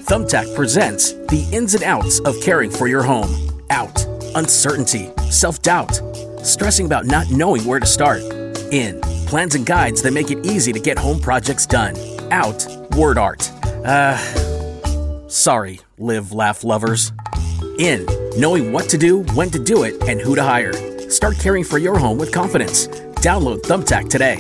Thumbtack presents the ins and outs of caring for your home. Out, uncertainty, self-doubt, stressing about not knowing where to start. In, plans and guides that make it easy to get home projects done. Out, word art. Sorry, live, laugh lovers. In, knowing what to do, when to do it, and who to hire. Start caring for your home with confidence. Download Thumbtack today.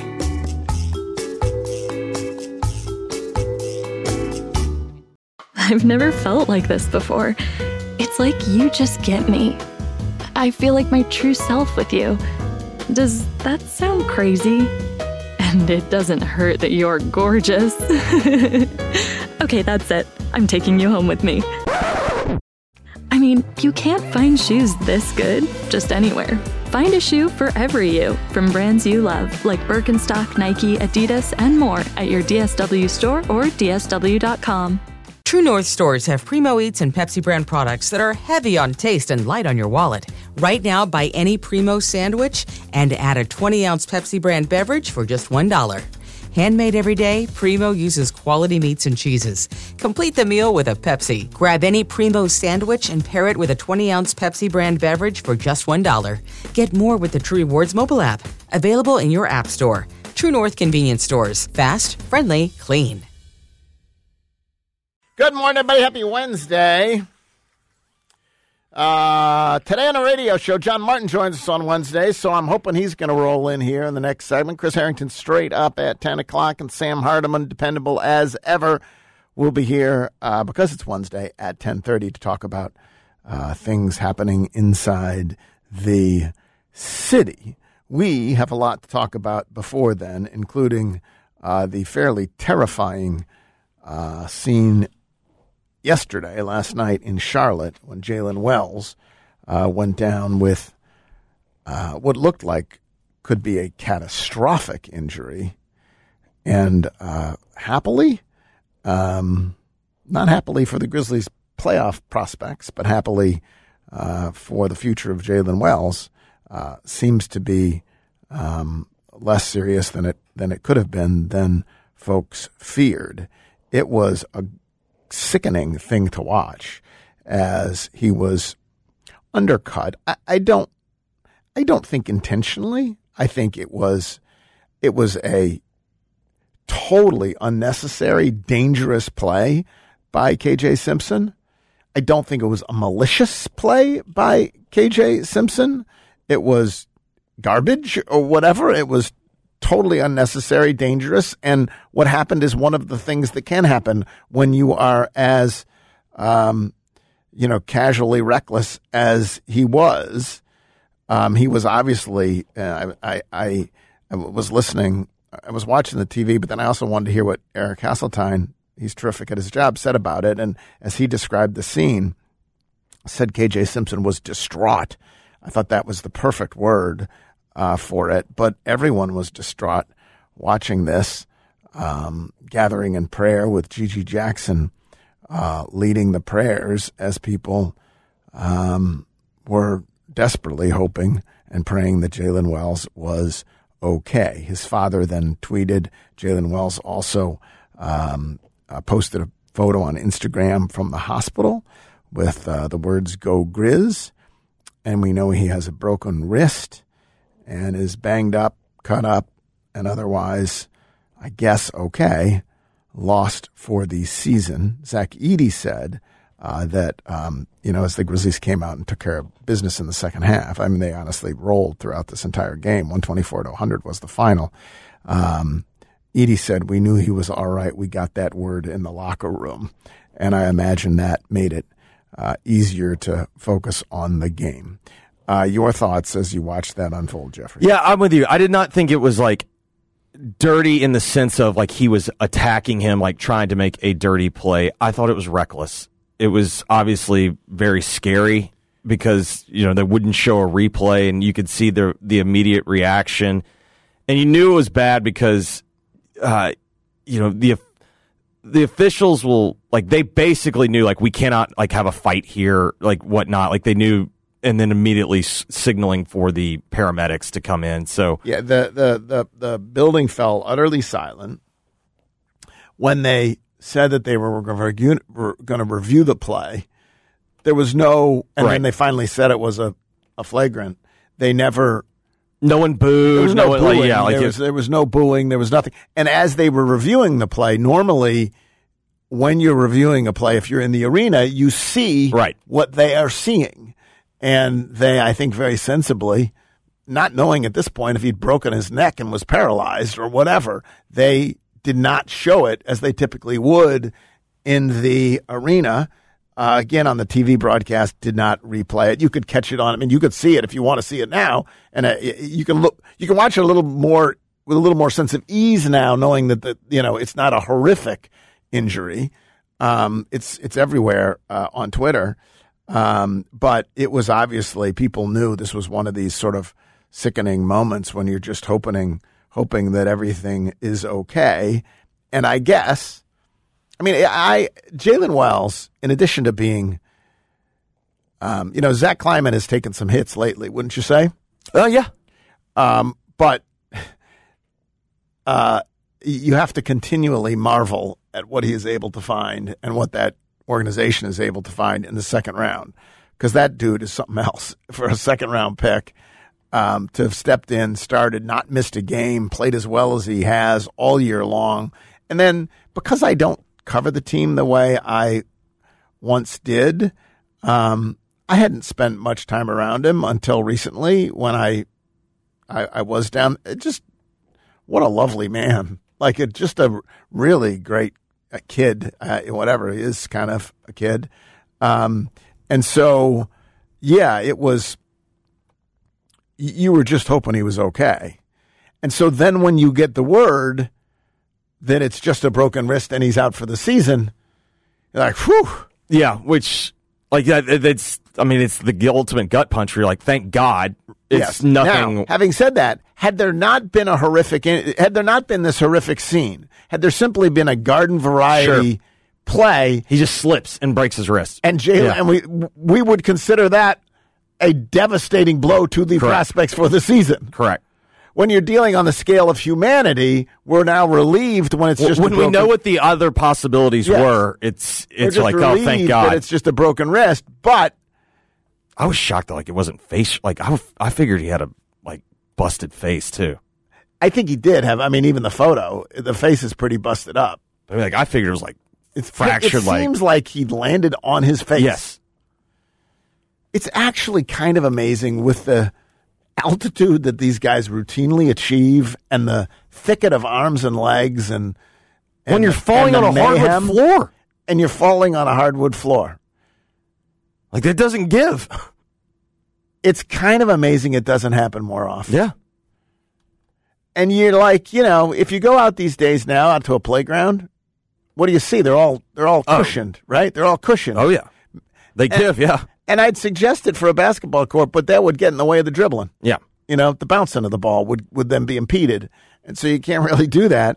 I've never felt like this before. It's like you just get me. I feel like my true self with you. Does that sound crazy? And it doesn't hurt that you're gorgeous. Okay, that's it. I'm taking you home with me. I mean, you can't find shoes this good just anywhere. Find a shoe for every you from brands you love, like Birkenstock, Nike, Adidas, and more at your DSW store or DSW.com. True North stores have Primo Eats and Pepsi brand products that are heavy on taste and light on your wallet. Right now, buy any Primo sandwich and add a 20-ounce Pepsi brand beverage for just $1. Handmade every day, Primo uses quality meats and cheeses. Complete the meal with a Pepsi. Grab any Primo sandwich and pair it with a 20-ounce Pepsi brand beverage for just $1. Get more with the True Rewards mobile app. Available in your app store. True North convenience stores. Fast, friendly, clean. Good morning, everybody. Happy Wednesday. Today on the radio show, John Martin joins us on Wednesday, so I'm hoping he's going to roll in here in the next segment. Chris Harrington straight up at 10 o'clock, and Sam Hardiman, dependable as ever, will be here because it's Wednesday at 10:30 to talk about things happening inside the city. We have a lot to talk about before then, including the fairly terrifying scene last night in Charlotte when Jalen Wells went down with what looked like could be a catastrophic injury. And happily, not happily for the Grizzlies' playoff prospects, but happily for the future of Jalen Wells, seems to be less serious than it could have been than folks feared. It was a sickening thing to watch as he was undercut. I don't think intentionally. I think it was a totally unnecessary, dangerous play by KJ Simpson. I don't think it was a malicious play by KJ Simpson. It was garbage or whatever. It was totally unnecessary, dangerous, and what happened is one of the things that can happen when you are as, casually reckless as he was. He was obviously. I was listening. I was watching the TV, but then I also wanted to hear what Eric Hasseltine, he's terrific at his job, said about it. And as he described the scene, said KJ Simpson was distraught. I thought that was the perfect word for it, but everyone was distraught watching this, gathering in prayer with Gigi Jackson leading the prayers as people were desperately hoping and praying that Jalen Wells was okay. His father then tweeted. Jalen Wells also posted a photo on Instagram from the hospital with the words "Go Grizz," and we know he has a broken wrist and is banged up, cut up, and otherwise, I guess, okay, lost for the season. Zach Edey said that, as the Grizzlies came out and took care of business in the second half, I mean, they honestly rolled throughout this entire game. 124-100 was the final. Edey said, we knew he was all right. We got that word in the locker room. And I imagine that made it easier to focus on the game. Your thoughts as you watch that unfold, Jeffrey? Yeah, I'm with you. I did not think it was like dirty in the sense of like he was attacking him, like trying to make a dirty play. I thought it was reckless. It was obviously very scary because, they wouldn't show a replay and you could see the immediate reaction. And you knew it was bad because, the officials will, like, they basically knew, like, we cannot, like, have a fight here, like, whatnot. Like, they knew, and then immediately signaling for the paramedics to come in. So yeah, the building fell utterly silent when they said that they were going to review the play. There was no, and then they finally said it was a flagrant. They never. No one booed. There was no booing. Like, there was no booing. There was nothing. And as they were reviewing the play, normally when you're reviewing a play, if you're in the arena, you see what they are seeing. And they, I think very sensibly, not knowing at this point if he'd broken his neck and was paralyzed or whatever, they did not show it as they typically would in the arena. Again, on the TV broadcast, did not replay it. You could catch it on. I mean, you could see it if you want to see it now, and you can look. You can watch it a little more with a little more sense of ease now, knowing that it's not a horrific injury. It's everywhere on Twitter, but it was obviously people knew this was one of these sort of sickening moments when you're just hoping that everything is okay. And I guess. I mean, Jalen Wells, in addition to being, Zach Kleiman has taken some hits lately, wouldn't you say? Oh, yeah. But you have to continually marvel at what he is able to find and what that organization is able to find in the second round, because that dude is something else for a second-round pick. To have stepped in, started, not missed a game, played as well as he has all year long. And then because I don't cover the team the way I once did, I hadn't spent much time around him until recently when I was down. Just what a lovely man. Like just a really great kid, whatever he is, kind of a kid. And so, yeah, it was, you were just hoping he was okay. And so then when you get the word that it's just a broken wrist and he's out for the season, you're like, whew. Yeah, which, like, it's the ultimate gut punch. You're like, thank God. It's nothing. Now, having said that, had there not been this horrific scene, had there simply been a garden variety play, he just slips and breaks his wrist. And Jalen, and we would consider that a devastating blow to the prospects for the season. Correct. When you're dealing on the scale of humanity, we're now relieved when it's just when we know what the other possibilities were. It's like, oh, thank God, that it's just a broken wrist. But I was shocked that it wasn't face. Like I figured he had a busted face too. I think he did have. I mean, even the photo, the face is pretty busted up. I mean, I figured it was it's fractured. It seems like he landed on his face. Yes, it's actually kind of amazing with the altitude that these guys routinely achieve and the thicket of arms and legs and when you're falling on a hardwood floor. And you're falling on a hardwood floor. Like, that doesn't give. It's kind of amazing it doesn't happen more often. Yeah. And you're like, if you go out these days now out to a playground, what do you see? They're all cushioned, right? They're all cushioned. Oh, yeah. They give, yeah. And I'd suggest it for a basketball court, but that would get in the way of the dribbling. Yeah. The bouncing of the ball would then be impeded. And so you can't really do that.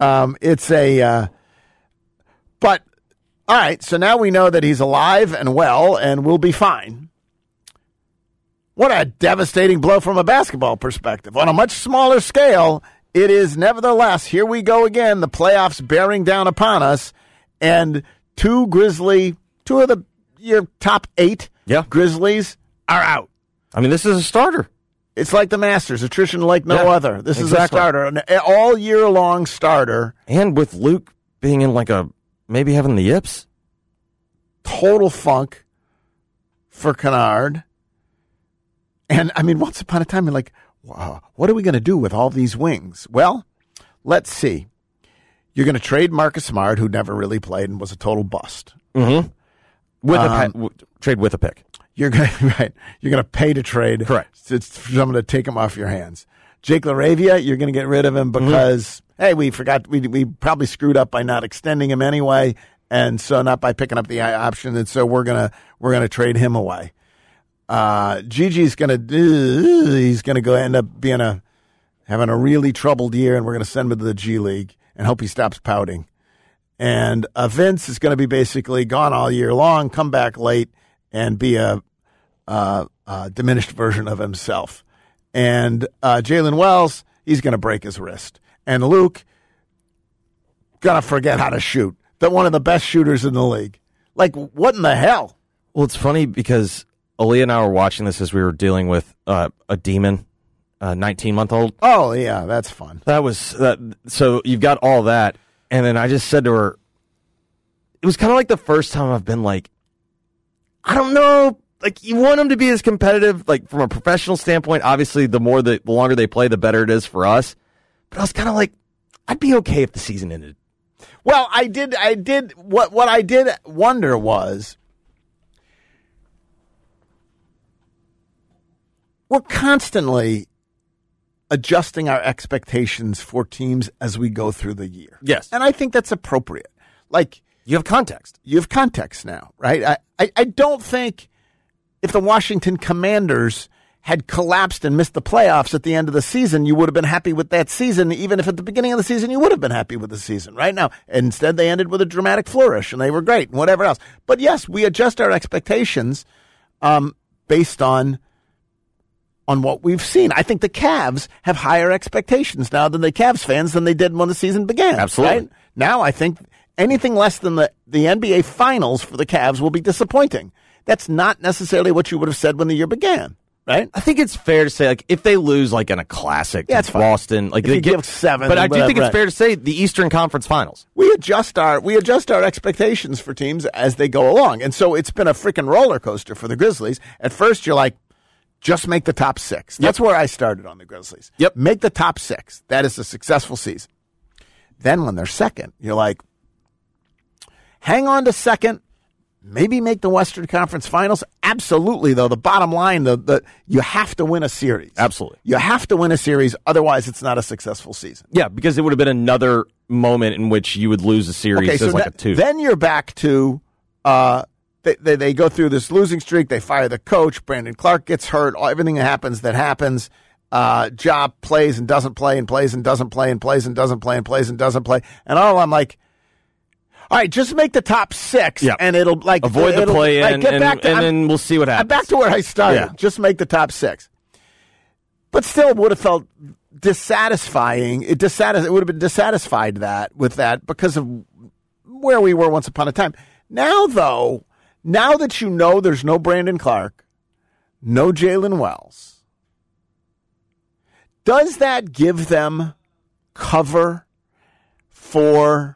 But, all right, so now we know that he's alive and well and will be fine. What a devastating blow from a basketball perspective. On a much smaller scale, it is nevertheless, here we go again, the playoffs bearing down upon us, and two of your top 8 Grizzlies are out. I mean, this is a starter. It's like the Masters, attrition like no other. This is a starter, an all-year-long starter. And with Luke being in maybe having the yips. Total funk for Kennard. And, I mean, once upon a time, you're like, wow, what are we going to do with all these wings? Well, let's see. You're going to trade Marcus Smart, who never really played and was a total bust. Mm-hmm. Trade with a pick. You're going to pay to trade. Correct. It's for someone to take him off your hands. Jake LaRavia, you're going to get rid of him because hey, we forgot we probably screwed up by not extending him anyway, and so not by picking up the option, and so we're gonna trade him away. Gigi's he's gonna go end up having a really troubled year, and we're gonna send him to the G League and hope he stops pouting. And Vince is going to be basically gone all year long, come back late, and be a diminished version of himself. And Jalen Wells, he's going to break his wrist. And Luke, going to forget how to shoot. than one of the best shooters in the league. Like, what in the hell? Well, it's funny because Aaliyah and I were watching this as we were dealing with a demon, a 19-month-old. Oh, yeah, that's fun. That was so you've got all that, and then I just said to her, it was kind of like the first time I've been like, I don't know, like you want them to be as competitive, like from a professional standpoint. Obviously, the longer they play, the better it is for us. But I was kind of like, I'd be okay if the season ended. Well, I did. What I did wonder was, we're constantly adjusting our expectations for teams as we go through the year. Yes. And I think that's appropriate. Like, you have context. You have context now, right? I don't think if the Washington Commanders had collapsed and missed the playoffs at the end of the season, you would have been happy with that season, even if at the beginning of the season you would have been happy with the season, right? Now, instead they ended with a dramatic flourish, and they were great, and whatever else. But yes, we adjust our expectations based on what we've seen. I think the Cavs have higher expectations now than the Cavs fans than they did when the season began. Absolutely. Right? Now I think anything less than the NBA Finals for the Cavs will be disappointing. That's not necessarily what you would have said when the year began. Right? I think it's fair to say, like, if they lose, like, in a classic, yeah, it's Boston, like, if they you give 7. But I do think it's fair to say the Eastern Conference Finals. We adjust our expectations for teams as they go along, and so it's been a freaking roller coaster for the Grizzlies. At first, you're like, just make the top 6. That's where I started on the Grizzlies. Yep, make the top 6. That is a successful season. Then when they're second, you're like, hang on to second. Maybe make the Western Conference Finals. Absolutely, though. The bottom line, you have to win a series. Absolutely. You have to win a series. Otherwise, it's not a successful season. Yeah, because it would have been another moment in which you would lose a series as like a 2. Then you're back to they go through this losing streak. They fire the coach. Brandon Clark gets hurt. Everything that happens. Ja plays and doesn't play and plays and doesn't play and plays and doesn't play and plays and doesn't play. And I'm like, all right, just make the top 6, and it'll like avoid the play-in, and then we'll see what happens. I'm back to where I started. Yeah. Just make the top 6, but still would have felt dissatisfying. It would have been dissatisfied with that because of where we were once upon a time. Now, though, now that you know there's no Brandon Clark, no Jalen Wells, does that give them cover for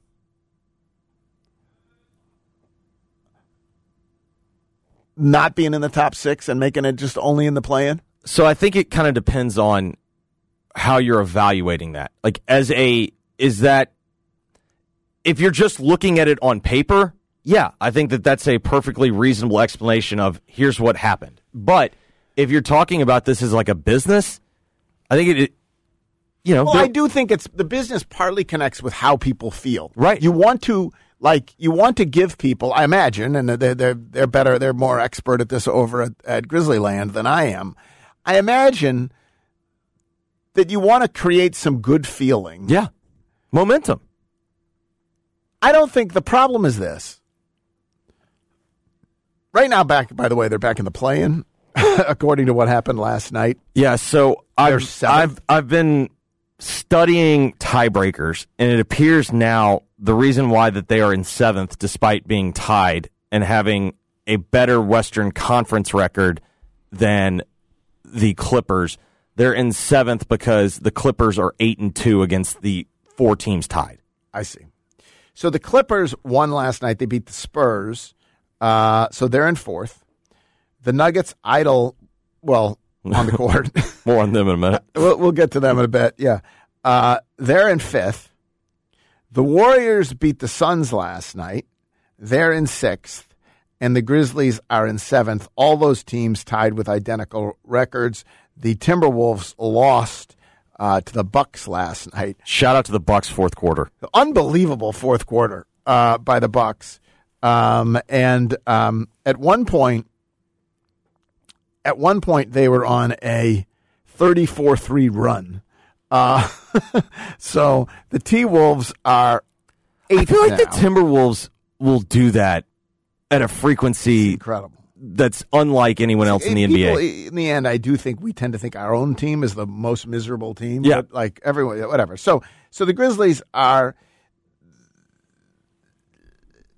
not being in the top 6 and making it just only in the play-in? So I think it kind of depends on how you're evaluating that. Like, is that if you're just looking at it on paper, yeah, I think that's a perfectly reasonable explanation of here's what happened. But if you're talking about this as like a business, I think Well, I do think the business partly connects with how people feel. Right. You want to give people, I imagine, and they're better, they're more expert at this over at Grizzlyland than I am. I imagine that you want to create some good feeling. Yeah. Momentum. I don't think the problem is this. Right now, by the way, they're back in the play-in, according to what happened last night. Yeah, so I've been studying tiebreakers, and it appears now the reason why that they are in 7th despite being tied and having a better Western Conference record than the Clippers, they're in 7th because the Clippers are 8-2 against the 4 teams tied. I see. So the Clippers won last night. They beat the Spurs, so they're in 4th. The Nuggets idle, on the court. More on them in a minute. We'll get to them in a bit, yeah. They're in 5th. The Warriors beat the Suns last night. They're in 6th. And the Grizzlies are in 7th. All those teams tied with identical records. The Timberwolves lost to the Bucks last night. Shout out to the Bucks fourth quarter. Unbelievable fourth quarter by the Bucks. And at one point they were on a 34-3 run. So the T-Wolves are 8th I feel like now. the Timberwolves will do that at a frequency Incredible. That's unlike anyone else in the NBA. In the end, I do think we tend to think our own team is the most miserable team. Yeah. But like everyone, whatever. So the Grizzlies are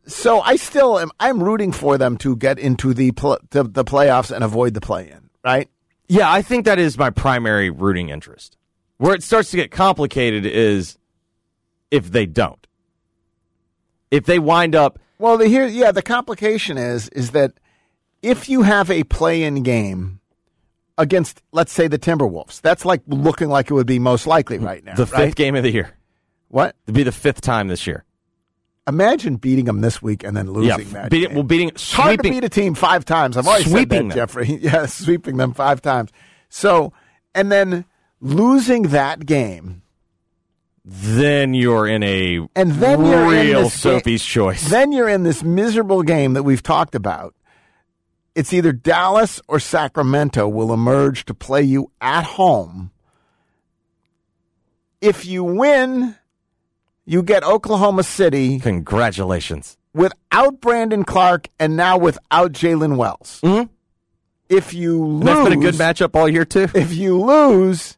So I'm rooting for them to get into the playoffs and avoid the play-in, right? Yeah, I think that is my primary rooting interest. Where it starts to get complicated is if they don't. If they wind up... Well, the complication is that if you have a play-in game against, let's say, the Timberwolves, that's like looking like it would be most likely right now. The fifth game of the year. What? It'd be the fifth time this year. Imagine beating them this week and then losing that game. It's hard to beat a team 5 times. I've always said that, Jeffrey. Yeah, sweeping them 5 times. So, and then losing that game. Then you're in a real Sophie's choice. Then you're in this miserable game that we've talked about. It's either Dallas or Sacramento will emerge to play you at home. If you win, you get Oklahoma City. Congratulations. Without Brandon Clark and now without Jalen Wells. Mm-hmm. If you lose... That's been a good matchup all year, too. If you lose,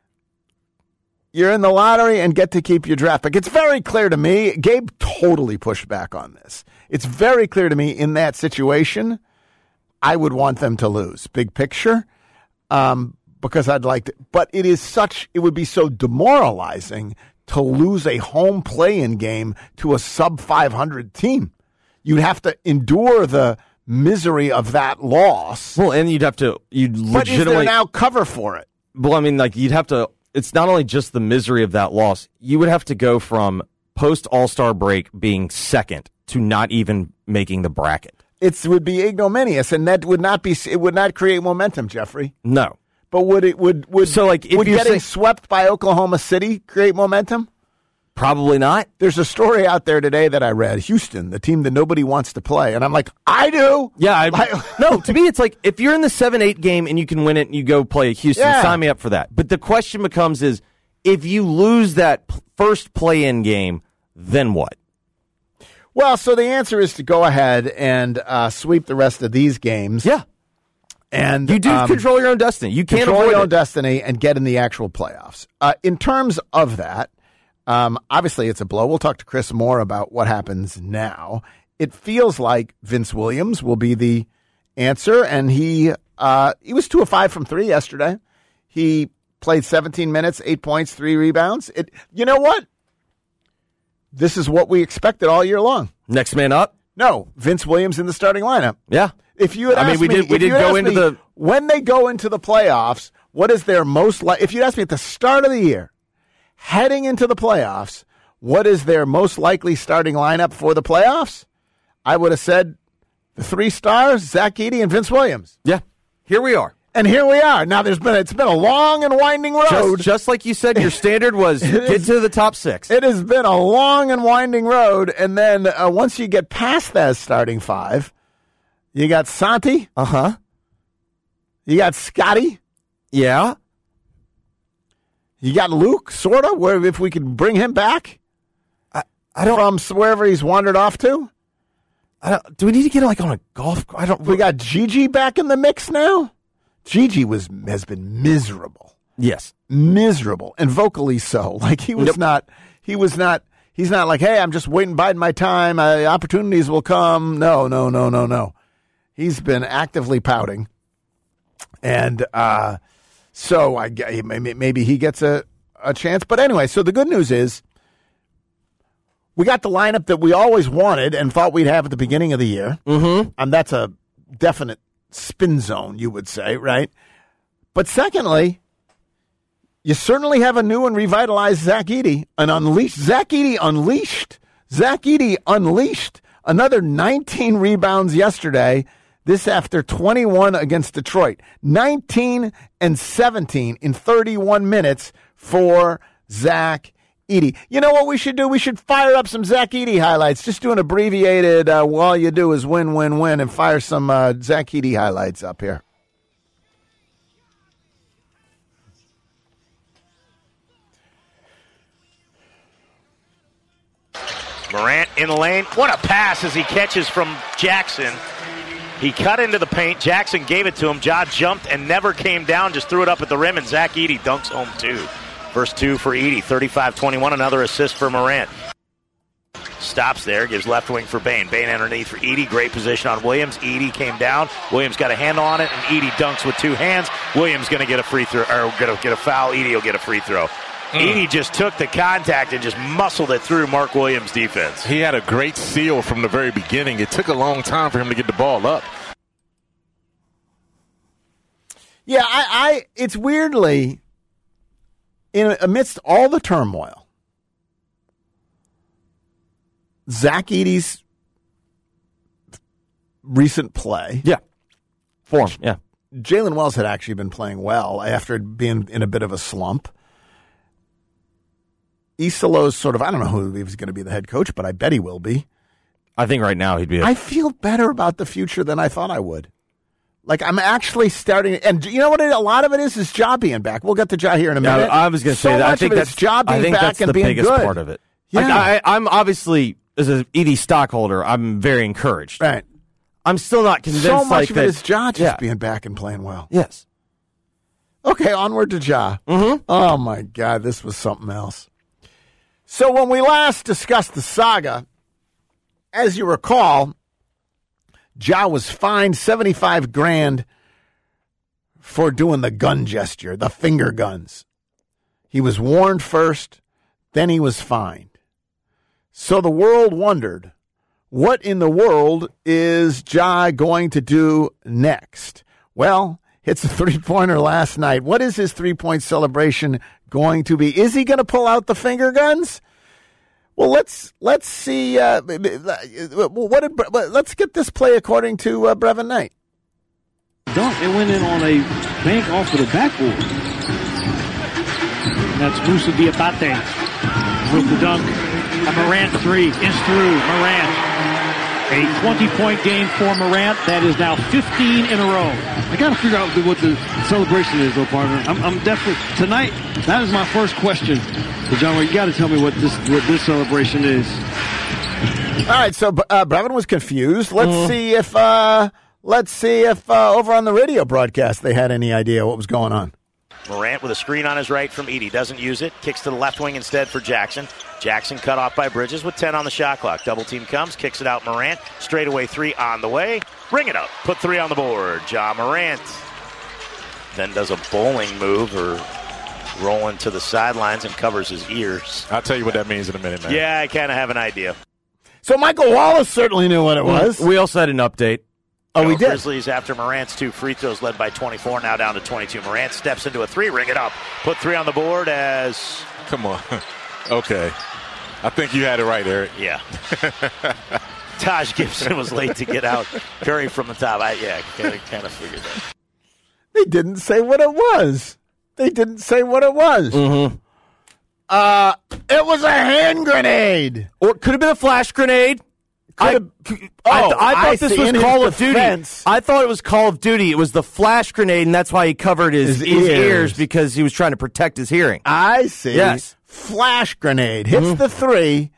you're in the lottery and get to keep your draft pick. It's very clear to me. Gabe totally pushed back on this. It's very clear to me in that situation, I would want them to lose. Big picture. Because I'd like to... But it would be so demoralizing to lose a home play-in game to a sub-500 team. You'd have to endure the misery of that loss. Well, and you'd legitimately... But is there now cover for it? Well, I mean, you'd have to... It's not only just the misery of that loss. You would have to go from post-All-Star break being second to not even making the bracket. It would be ignominious, and that would not be... It would not create momentum, Jeffrey. No. But would getting swept by Oklahoma City create momentum? Probably not. There's a story out there today that I read. Houston, the team that nobody wants to play. And I'm like, I do. Yeah. No, to me, it's like if you're in the 7-8 game and you can win it and you go play Houston, sign me up for that. But the question becomes is, if you lose that first play-in game, then what? Well, so the answer is to go ahead and sweep the rest of these games. Yeah. And you do control your own destiny. You can't control avoid your own destiny and get in the actual playoffs. In terms of that, obviously it's a blow. We'll talk to Chris more about what happens now. It feels like Vince Williams will be the answer, and he was 2 of 5 from 3 yesterday. He played 17 minutes, 8 points, 3 rebounds. You know what? This is what we expected all year long. Next man up? No, Vince Williams in the starting lineup. Yeah. If you had asked me, when they go into the playoffs, what is their most if you'd asked me at the start of the year, heading into the playoffs, what is their most likely starting lineup for the playoffs? I would have said the 3 stars, Zach Edey and Vince Williams. Yeah. Here we are. And here we are. Now it's been a long and winding road. Just like you said, your standard was get to the top 6. It has been a long and winding road, and then once you get past that starting 5, you got Santi. Uh-huh. You got Scotty. Yeah. You got Luke, sort of, where if we can bring him back from wherever he's wandered off to. Do we need to get on a golf? We got Gigi back in the mix now. Gigi has been miserable. Yes. Miserable. And vocally so. Like he's not like, hey, I'm just biding my time. Opportunities will come. No. He's been actively pouting. And so maybe he gets a chance. But anyway, so the good news is we got the lineup that we always wanted and thought we'd have at the beginning of the year. Mm-hmm. That's a definite spin zone, you would say, right? But secondly, you certainly have a new and revitalized Zach Edey, an unleashed. Zach Edey unleashed another 19 rebounds yesterday. This after 21 against Detroit. 19 and 17 in 31 minutes for Zach Edey. You know what we should do? We should fire up some Zach Edey highlights. Just do an abbreviated, all you do is win, win, win, and fire some Zach Edey highlights up here. Morant in the lane. What a pass as he catches from Jackson. He cut into the paint. Jackson gave it to him. Ja jumped and never came down, just threw it up at the rim, and Zach Edey dunks home 2. First 2 for Edey, 35-21, another assist for Morant. stops there, gives left wing for Bain. Bain underneath for Edey. Great position on Williams. Edey came down. Williams got a handle on it, and Edey dunks with 2 hands. Williams going to get a free throw, or going to get a foul. Edey will get a free throw. Edey just took the contact and just muscled it through Mark Williams' defense. He had a great seal from the very beginning. It took a long time for him to get the ball up. Yeah, it's weirdly, amidst all the turmoil, Zach Edey's recent play. Yeah. Form, yeah. Jalen Wells had actually been playing well after being in a bit of a slump. Isolo's sort of, I don't know who he's going to be the head coach, but I bet he will be. I think right now he'd be. I feel better about the future than I thought I would. Like, I'm actually starting, and you know what? A lot of it is Ja being back. We'll get to Ja here in a minute. I was going to say that. I think that's Ja being back and being good. Biggest part of it. Yeah. I'm obviously, as an Edey stockholder, I'm very encouraged. Right. I'm still not convinced. So much of that, it is Ja just being back and playing well. Yes. Okay, onward to Ja. Mm-hmm. Oh, my God, this was something else. So when we last discussed the saga, as you recall, Ja was fined $75,000 for doing the gun gesture, the finger guns. He was warned first, then he was fined. So the world wondered, what in the world is Ja going to do next? Well, hits a three-pointer last night. What is his three-point celebration going to be? Is he going to pull out the finger guns? Well, let's see. Let's get this play according to Brevin Knight. Dunk. It went in on a bank off of the backboard. And that's Moussa Diabate with the dunk. A Morant three is through. Morant. A 20-point game for Morant. That is now 15 in a row. I got to figure out what the celebration is, though, partner. I'm definitely tonight. That is my first question. So, John, you got to tell me what this celebration is. All right. So Brevin was confused. Let's see if over on the radio broadcast they had any idea what was going on. Morant with a screen on his right from Edey. Doesn't use it. Kicks to the left wing instead for Jackson. Jackson cut off by Bridges with 10 on the shot clock. Double team comes. Kicks it out Morant. Straightaway 3 on the way. Bring it up. Put 3 on the board. Ja Morant then does a bowling move or rolling to the sidelines and covers his ears. I'll tell you what that means in a minute, man. Yeah, I kind of have an idea. So Michael Wallace certainly knew what it was. We also had an update. Oh, we did. Grizzlies after Morant's 2 free throws led by 24, now down to 22. Morant steps into a 3, ring it up. Put 3 on the board as... Come on. Okay. I think you had it right, Eric. Yeah. Taj Gibson was late to get out. Curry from the top. I kind of figured that. They didn't say what it was. Mm-hmm. It was a hand grenade. Or it could have been a flash grenade. I thought this was Call of Duty. I thought it was Call of Duty. It was the flash grenade, and that's why he covered his ears because he was trying to protect his hearing. I see. Yes. Flash grenade. Hits the 3.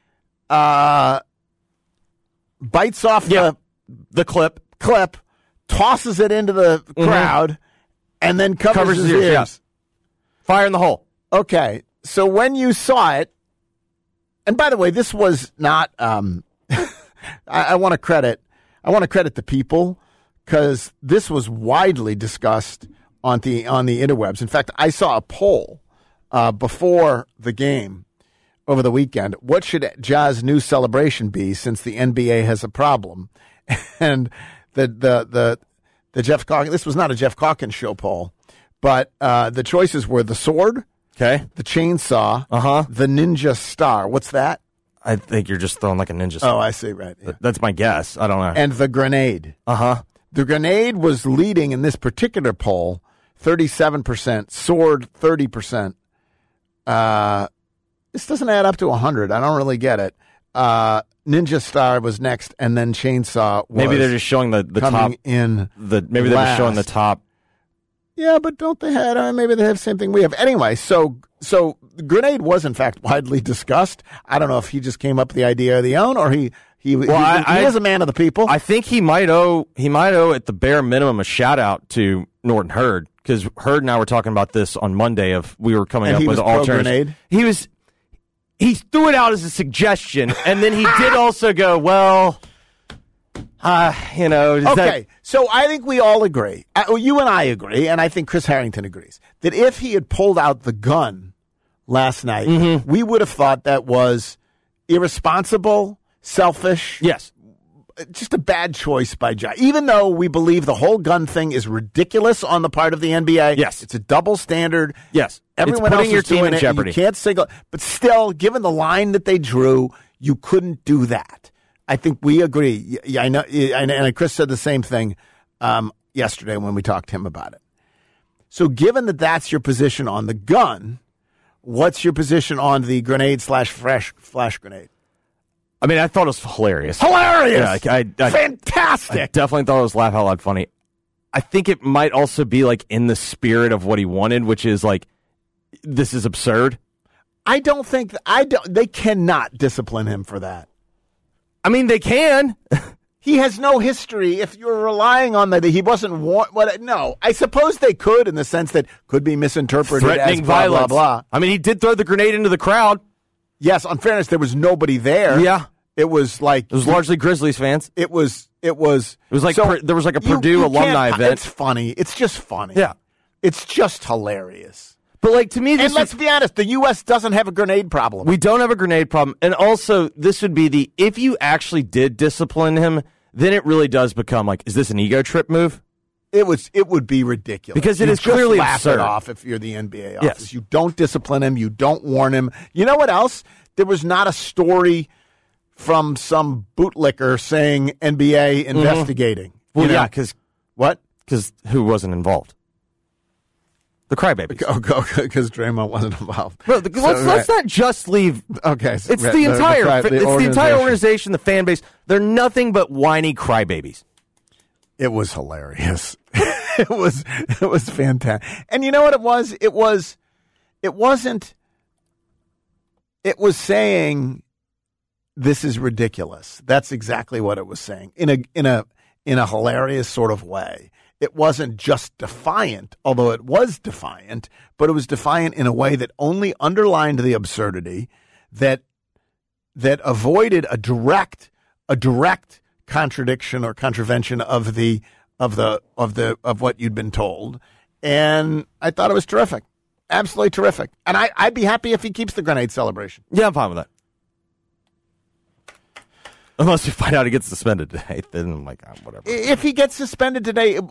Bites off the clip, tosses it into the crowd, and then covers his ears. Yeah. Fire in the hole. Okay. So when you saw it, and by the way, this was not... I want to credit the people because this was widely discussed on the interwebs. In fact, I saw a poll before the game over the weekend. What should Ja's new celebration be since the NBA has a problem? And the Jeff Calkins. This was not a Jeff Calkins show poll, but the choices were the sword, the chainsaw, the ninja star. What's that? I think you're just throwing like a ninja star. Oh, I see, right. Yeah. That's my guess. I don't know. And the grenade. The grenade was leading in this particular poll, 37%, sword 30%. This doesn't add up to 100. I don't really get it. Ninja Star was next, and then Chainsaw was maybe they're just showing the top. In maybe they're just showing the top. Yeah, but don't they have, maybe they have the same thing we have. Anyway, so grenade was, in fact, widely discussed. I don't know if he just came up with the idea of the own, or he is a man of the people. I think he might owe at the bare minimum a shout-out to Norton Hurd, because Hurd and I were talking about this on Monday we were coming up with alternatives. Grenade? he threw it out as a suggestion, and then he did also go, well, So I think we all agree. You and I agree, and I think Chris Harrington agrees, that if he had pulled out the gun last night, we would have thought that was irresponsible, selfish. Yes. Just a bad choice by Ja. Even though we believe the whole gun thing is ridiculous on the part of the NBA. Yes. It's a double standard. Yes. Everyone it's putting else your is team doing in it. jeopardy. You can't single. But still, given the line that they drew, you couldn't do that. I think we agree. Yeah, I know. And Chris said the same thing yesterday when we talked to him about it. So given that that's your position on the gun, what's your position on the grenade / flash grenade? I mean, I thought it was hilarious. Hilarious! Yeah, I Fantastic! I definitely thought it was laugh out loud funny. I think it might also be like in the spirit of what he wanted, which is like, this is absurd. I don't think they cannot discipline him for that. I mean, they can. He has no history. If you're relying on that, he wasn't no. I suppose they could, in the sense that could be misinterpreted Threatening as blah, violence. blah, blah. I mean, he did throw the grenade into the crowd. Yes, on fairness, there was nobody there. Yeah. It was largely Grizzlies fans. It was like so there was like a Purdue alumni event. It's funny. It's just funny. Yeah. It's just hilarious. But like, to me, and let's be honest, the U.S. doesn't have a grenade problem. We don't have a grenade problem. And also, this would be if you actually did discipline him, then it really does become like, is this an ego trip move? It would be ridiculous. Because it is clearly laugh absurd. It off if you're the NBA office. Yes. You don't discipline him. You don't warn him. You know what else? There was not a story from some bootlicker saying NBA investigating. Well, yeah, because what? Because who wasn't involved? The crybabies. Because Draymond wasn't involved. Bro, let's not just leave. Okay, it's the entire organization, the fan base. They're nothing but whiny crybabies. It was hilarious. It was fantastic. And you know what it was? It was saying, this is ridiculous. That's exactly what it was saying in a hilarious sort of way. It wasn't just defiant, although it was defiant, but it was defiant in a way that only underlined the absurdity, that avoided a direct contradiction or contravention of what you'd been told. And I thought it was terrific. Absolutely terrific. And I'd be happy if he keeps the grenade celebration. Yeah, I'm fine with that. Unless you find out he gets suspended today, then I'm like, whatever. If he gets suspended today, it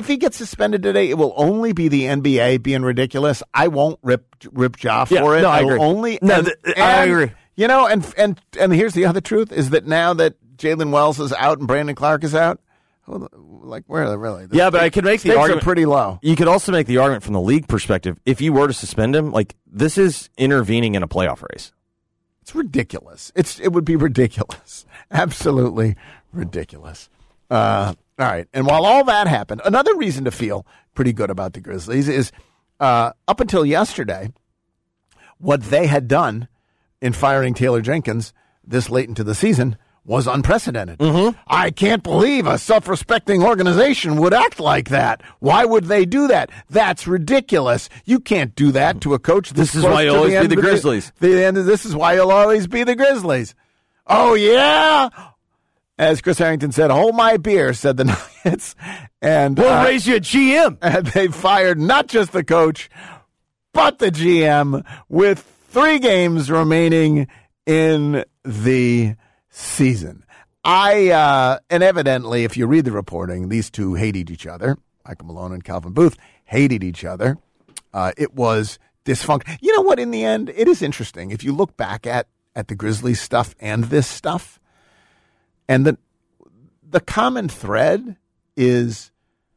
will only be the NBA being ridiculous. I won't rip Ja for it. No, I agree. I agree. You know, and here's the other truth, is that now that Jalen Wells is out and Brandon Clark is out, like, where are they really? But I could make the argument. Are pretty low. You could also make the argument from the league perspective. If you were to suspend him, like, this is intervening in a playoff race. It's ridiculous. It would be ridiculous. Absolutely ridiculous. All right. And while all that happened, another reason to feel pretty good about the Grizzlies is up until yesterday, what they had done in firing Taylor Jenkins this late into the season was unprecedented. Mm-hmm. I can't believe a self-respecting organization would act like that. Why would they do that? That's ridiculous. You can't do that to a coach. This is why you'll always be the Grizzlies. This is why you'll always be the Grizzlies. Oh, yeah? As Chris Harrington said, hold my beer, said the Nuggets. And we'll raise you a GM. And they fired not just the coach, but the GM with 3 games remaining in the season. And evidently, if you read the reporting, these two hated each other. Michael Malone and Calvin Booth hated each other. It was dysfunction. You know what? In the end, it is interesting. If you look back at the Grizzlies stuff and this stuff, and the common thread is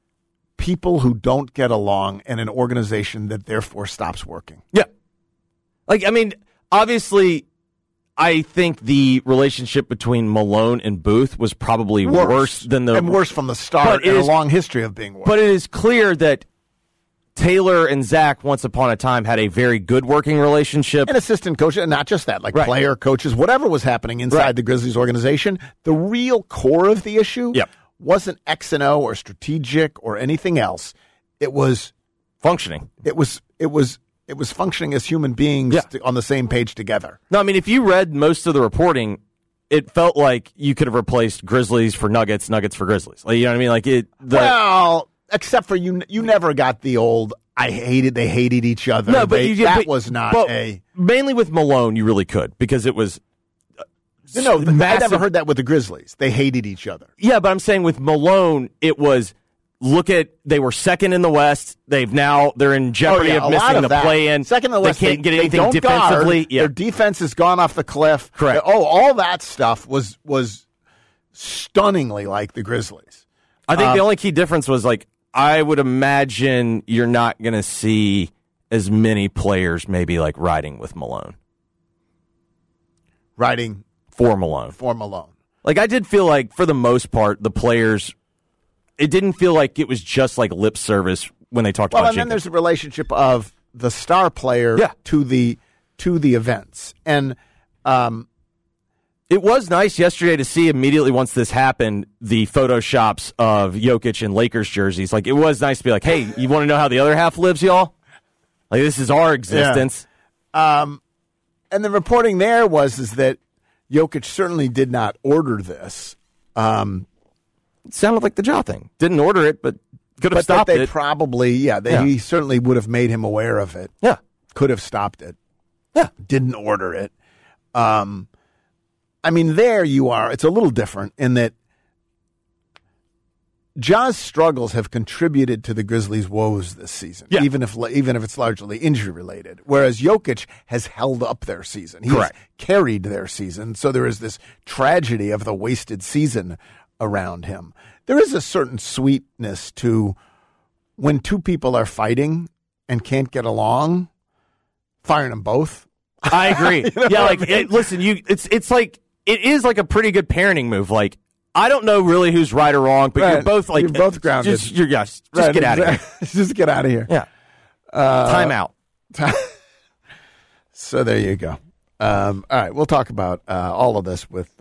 people who don't get along and an organization that therefore stops working. Yeah. Like, I mean, obviously, I think the relationship between Malone and Booth was probably worse than worse from the start in a long history of being worse. But it is clear that Taylor and Zach, once upon a time, had a very good working relationship. An assistant coach, and not just that, player coaches, whatever was happening inside the Grizzlies organization, the real core of the issue wasn't X and O or strategic or anything else. It was functioning. It was It was functioning as human beings on the same page together. No, I mean, if you read most of the reporting, it felt like you could have replaced Grizzlies for Nuggets, Nuggets for Grizzlies. Like, you know what I mean? Well, except for you never got the old they hated each other. No, but mainly with Malone, you really could, because it was massive. I never heard that with the Grizzlies. They hated each other. Yeah, but I'm saying with Malone, it was, they were second in the West. They're in jeopardy of missing the play-in. Second in the West. They can't get anything defensively. Their defense has gone off the cliff. Correct. All that stuff was stunningly like the Grizzlies. I think the only key difference was, I would imagine you're not going to see as many players maybe riding with Malone. Riding for Malone. I did feel like, for the most part, the players, it didn't feel like it was just lip service when they talked about Jenkins. And then there's the relationship of the star player to the events. And it was nice yesterday to see immediately once this happened, the Photoshops of Jokic and Lakers jerseys. It was nice to be hey, you want to know how the other half lives, y'all? This is our existence. Yeah. And the reporting there was that Jokic certainly did not order this. It sounded like the Ja thing. Didn't order it, but could have stopped it. He certainly would have made him aware of it. Yeah. Could have stopped it. Yeah. Didn't order it. There you are. It's a little different in that Ja's struggles have contributed to the Grizzlies' woes this season, even if it's largely injury related. Whereas Jokic has held up their season, he's carried their season. So there is this tragedy of the wasted season around him. There is a certain sweetness to when two people are fighting and can't get along, firing them both. I agree. Listen, it is a pretty good parenting move. I don't know really who's right or wrong, but you're both you're both grounded. Just get out of here. Just get out of here. Yeah. Time out. So there you go. All right, we'll talk about all of this with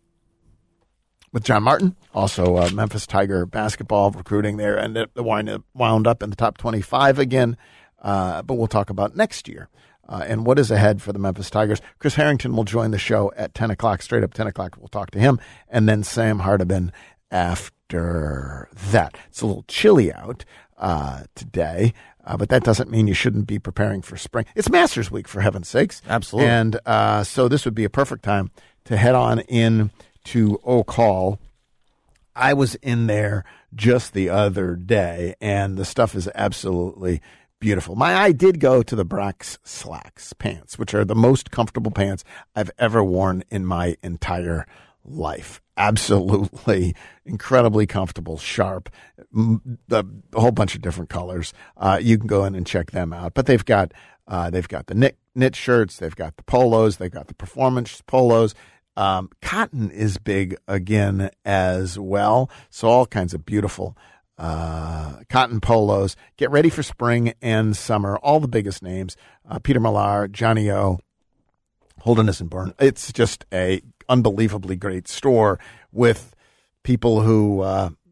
John Martin, also Memphis Tiger basketball recruiting there, and it wound up in the top 25 again. But we'll talk about next year. And what is ahead for the Memphis Tigers. Chris Harrington will join the show at 10 o'clock, straight up 10 o'clock. We'll talk to him. And then Sam Hardabin after that. It's a little chilly out today, but that doesn't mean you shouldn't be preparing for spring. It's Masters Week, for heaven's sakes. Absolutely. And so this would be a perfect time to head on in to Oak Hall. I was in there just the other day, and the stuff is absolutely beautiful. My eye did go to the Brax Slacks pants, which are the most comfortable pants I've ever worn in my entire life. Absolutely incredibly comfortable, sharp, a whole bunch of different colors. You can go in and check them out. But they've got the knit shirts, they've got the polos, they've got the performance polos. Cotton is big again as well. So all kinds of beautiful cotton polos. Get ready for spring and summer. All the biggest names: Peter Millar, Johnny O, Holderness and Byrne. It's just a unbelievably great store with people who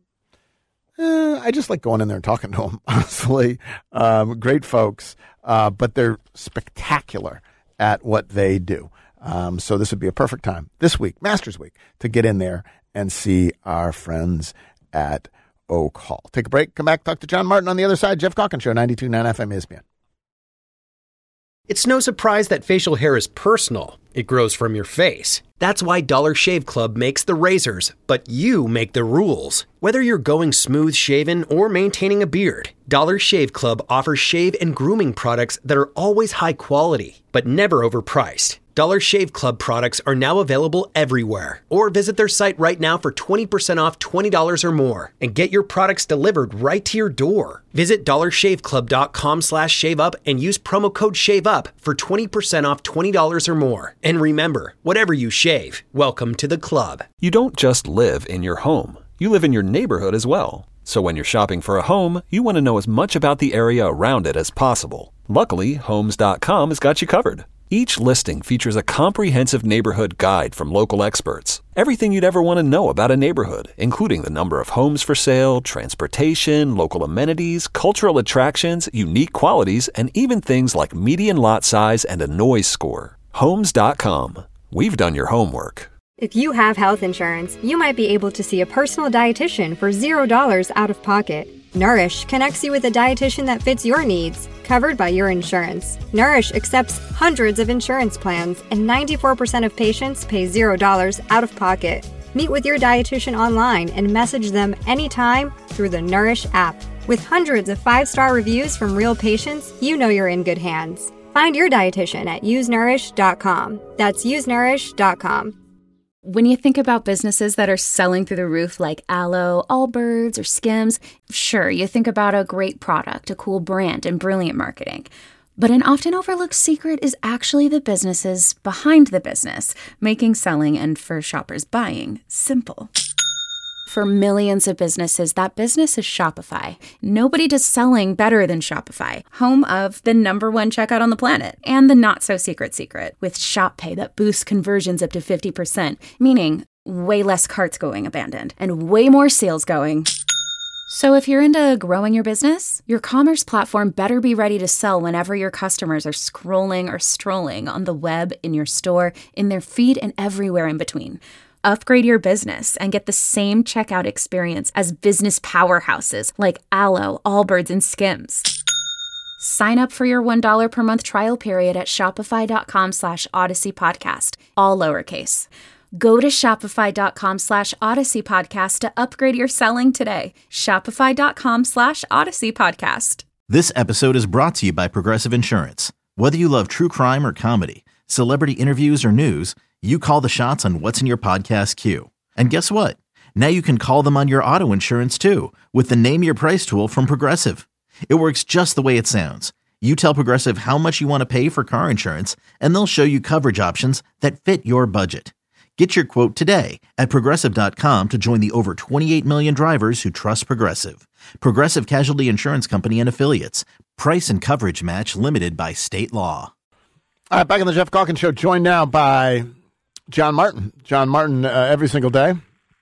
I just like going in there and talking to them. Honestly, great folks, but they're spectacular at what they do. So this would be a perfect time this week, Masters Week, to get in there and see our friends at Oak Hall. Take a break, come back, talk to John Martin on the other side. Jeff Calkins Show, 92.9 FM ESPN. It's no surprise that facial hair is personal. It grows from your face. That's why Dollar Shave Club makes the razors, but you make the rules. Whether you're going smooth shaven or maintaining a beard, Dollar Shave Club offers shave and grooming products that are always high quality, but never overpriced. Dollar Shave Club products are now available everywhere. Or visit their site right now for 20% off $20 or more and get your products delivered right to your door. Visit dollarshaveclub.com/shaveup and use promo code SHAVEUP for 20% off $20 or more. And remember, whatever you shave, welcome to the club. You don't just live in your home. You live in your neighborhood as well. So when you're shopping for a home, you want to know as much about the area around it as possible. Luckily, Homes.com has got you covered. Each listing features a comprehensive neighborhood guide from local experts. Everything you'd ever want to know about a neighborhood, including the number of homes for sale, transportation, local amenities, cultural attractions, unique qualities, and even things like median lot size and a noise score. Homes.com. We've done your homework. If you have health insurance, you might be able to see a personal dietitian for $0 out of pocket. Nourish connects you with a dietitian that fits your needs, covered by your insurance. Nourish accepts hundreds of insurance plans, and 94% of patients pay $0 out of pocket. Meet with your dietitian online and message them anytime through the Nourish app. With hundreds of 5-star reviews from real patients, you know you're in good hands. Find your dietitian at usenourish.com. That's usenourish.com. When you think about businesses that are selling through the roof like Aloe, Allbirds, or Skims, sure, you think about a great product, a cool brand, and brilliant marketing. But an often overlooked secret is actually the businesses behind the business, making selling and, for shoppers, buying simple. For millions of businesses, that business is Shopify. Nobody does selling better than Shopify, home of the #1 checkout on the planet, and the not-so-secret secret, with Shop Pay that boosts conversions up to 50%, meaning way less carts going abandoned, and way more sales going. So if you're into growing your business, your commerce platform better be ready to sell whenever your customers are scrolling or strolling on the web, in your store, in their feed, and everywhere in between. Upgrade your business and get the same checkout experience as business powerhouses like Aloe, Allbirds, and Skims. Sign up for your $1 per month trial period at shopify.com/Odyssey Podcast, all lowercase. Go to shopify.com/Odyssey Podcast to upgrade your selling today. Shopify.com/Odyssey Podcast. This episode is brought to you by Progressive Insurance. Whether you love true crime or comedy, celebrity interviews or news, you call the shots on what's in your podcast queue. And guess what? Now you can call them on your auto insurance too with the Name Your Price tool from Progressive. It works just the way it sounds. You tell Progressive how much you want to pay for car insurance, and they'll show you coverage options that fit your budget. Get your quote today at Progressive.com to join the over 28 million drivers who trust Progressive. Progressive Casualty Insurance Company and Affiliates. Price and coverage match limited by state law. All right, back on the Jeff Calkins Show, joined now by John Martin. John Martin every single day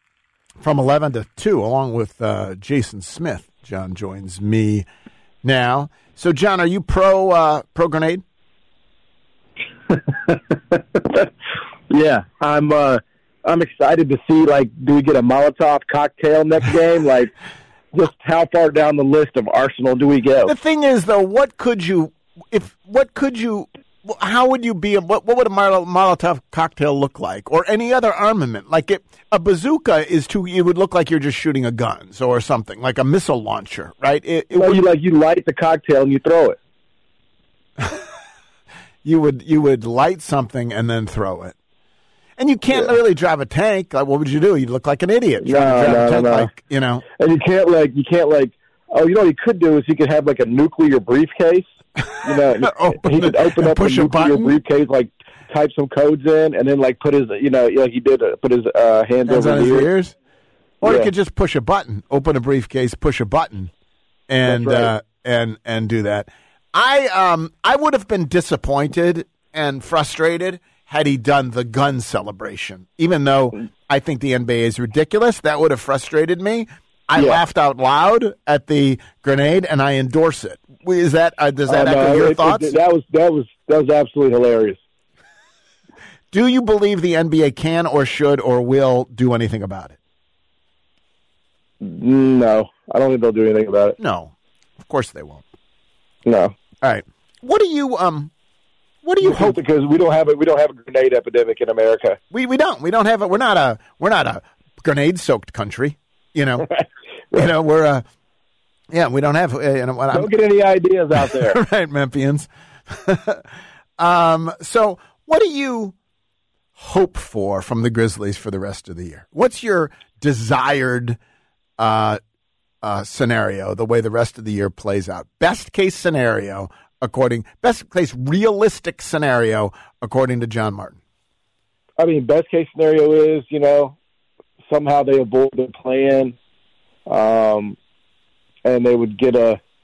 from 11 to 2, along with Jason Smith. John joins me now. So, John, are you pro grenade? Yeah, I'm excited to see, like, do we get a Molotov cocktail next game? Like, just how far down the list of arsenal do we go? The thing is, though, how would you be? What would a Molotov cocktail look like, or any other armament? Like a bazooka it would look like you're just shooting a gun, or something like a missile launcher, right? You light the cocktail and you throw it. You would light something and then throw it, and you can't really drive a tank. Like, what would you do? You'd look like an idiot. No. Like, you know. And you can't like. Oh, you know what you could do is you could have like a nuclear briefcase. You know, he could open up a nuclear briefcase, like type some codes in, and then like put his, he did put his hands over his ears. Or yeah. You could just push a button, open a briefcase, push a button, and and do that. I would have been disappointed and frustrated had he done the gun celebration. Even though I think the NBA is ridiculous, that would have frustrated me. I laughed out loud at the grenade, and I endorse it. Does that echo your thoughts? That was absolutely hilarious. Do you believe the NBA can or should or will do anything about it? No, I don't think they'll do anything about it. No, of course they won't. No. All right. What do you hope? Because we don't have a grenade epidemic in America. We don't. We don't have it. We're not a grenade soaked country. You know. Right. You know, we don't have. Don't get any ideas out there, right, Memphians? So, what do you hope for from the Grizzlies for the rest of the year? What's your desired scenario? The way the rest of the year plays out, best case scenario, realistic scenario, according to John Martin. I mean, best case scenario is somehow they avoid the plan. And they would get a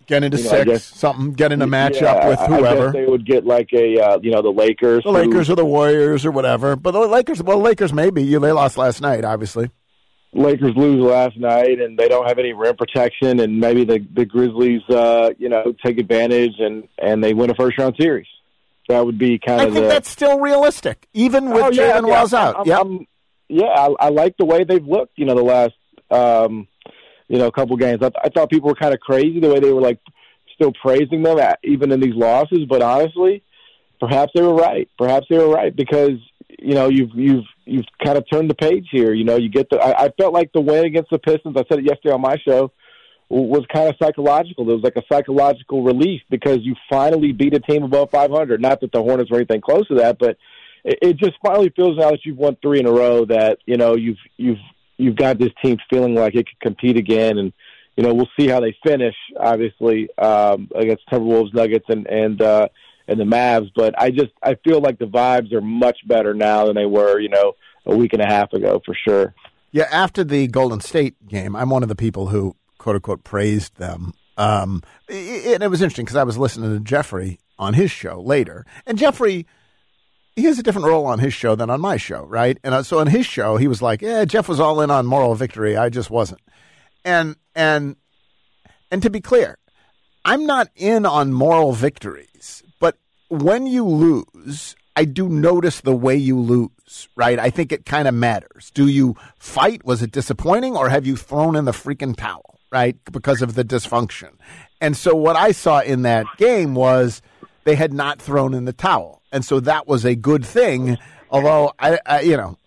Get into six, get in a matchup with whoever. I guess they would get like the Lakers. The Lakers or the Warriors or whatever. But the Lakers maybe. They lost last night, obviously. Lakers lose last night, and they don't have any rim protection, and maybe the Grizzlies, take advantage, and they win a first-round series. That would be kind of. I think that's still realistic, even with Jalen Wells out. I like the way they've looked. The last couple games. I thought people were kind of crazy the way they were like still praising them even in these losses. But honestly, perhaps they were right. Because you've kind of turned the page here. You get I felt like the win against the Pistons, I said it yesterday on my show, was kind of psychological. It was like a psychological relief because you finally beat a team above 500. Not that the Hornets were anything close to that, but it just finally feels now that you've won 3 in a row that, you've got this team feeling like it could compete again. And, we'll see how they finish, obviously, against Timberwolves, Nuggets, and the Mavs. But I feel like the vibes are much better now than they were, a week and a half ago for sure. Yeah, after the Golden State game, I'm one of the people who, quote unquote, praised them. And it was interesting because I was listening to Jeffrey on his show later. And Jeffrey, he has a different role on his show than on my show, right? And so on his show, he was like, Jeff was all in on moral victory. I just wasn't. And to be clear, I'm not in on moral victories, but when you lose, I do notice the way you lose, right? I think it kind of matters. Do you fight? Was it disappointing, or have you thrown in the freaking towel, right, because of the dysfunction? And so what I saw in that game was they had not thrown in the towel. And so that was a good thing, although there